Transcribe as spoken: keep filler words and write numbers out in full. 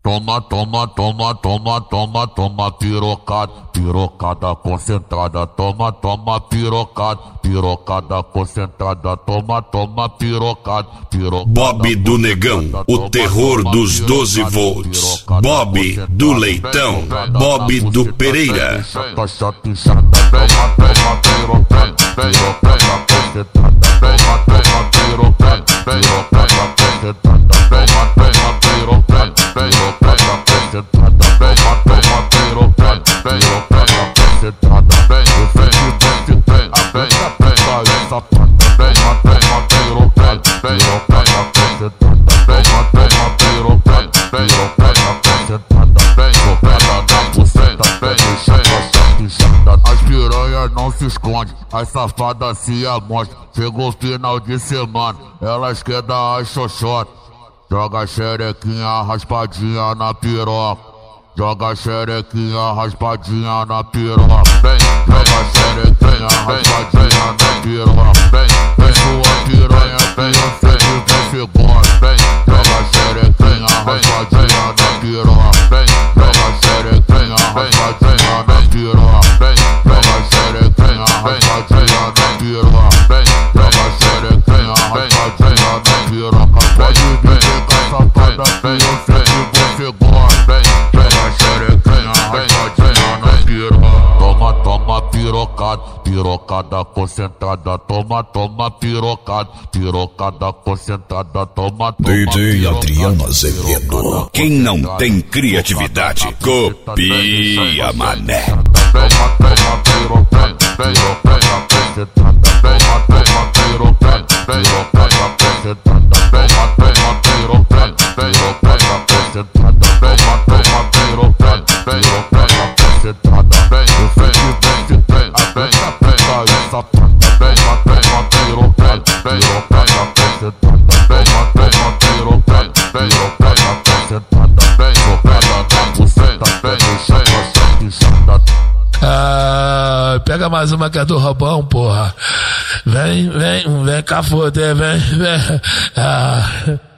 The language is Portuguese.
Toma, toma, toma, toma, toma, toma, pirocada, pirocada concentrada, toma, toma, pirocada, pirocada concentrada, toma, toma, pirocada, pirocada. Bob do Negão, o terror dos doze volts. Bob do Leitão, Bob do Pereira. Toma, toma, pirocada, pirocada concentrada, toma, toma, pirocada, pirocada concentrada, toma, toma, pirocada, pirocada concentrada, toma, toma, pirocada, pirocada concentrada. Eu sei que você tem a beça, pega essa pata, toma, toma, pirocada, pirocada concentrada, toma, toma, pirocada, pirocada concentrada, pirocada na buceta, deixa essa pichada. As piranhas não se escondem, as safadas se amostram. Chegou o final de semana, elas querem dar as xoxotas. Joga a xerequinha raspadinha na piroca. Joga a xerequinha raspadinha na piroca. Joga a xerequinha raspadinha na piroca. Vem sua piranha, vem eu sei que você gosta. Joga a xerequinha raspadinha na piroca. Joga a xerequinha raspadinha na piroca. Joga a xerequinha raspadinha na piroca. Joga a xerequinha raspadinha na piroca. Pode vir com essa safada que eu sei que você gosta. Joga a xerequinha raspadinha na piroca. Toma, toma, pirocada, pirocada concentrada, toma, toma, pirocada, pirocada concentrada, toma, toma. D J Adriano Azevedo. Quem não tem criatividade, copia, mané. Toma, toma, pirocada, pirocada concentrada, toma, toma, pirocada, pirocada concentrada, toma, toma, pirocada, pirocada concentrada, toma, toma, pirocada, pirocada concentrada. Eu sei que você tem a beça, pega essa pata, toma, toma, pirocada, pirocada concentrada, toma, toma, pirocada, pirocada concentrada, pirocada na buceta, deixa essa pichada. Ah, pega mais uma que é do Robão, porra. Vem, vem, vem cá foder, vem, vem. Ah.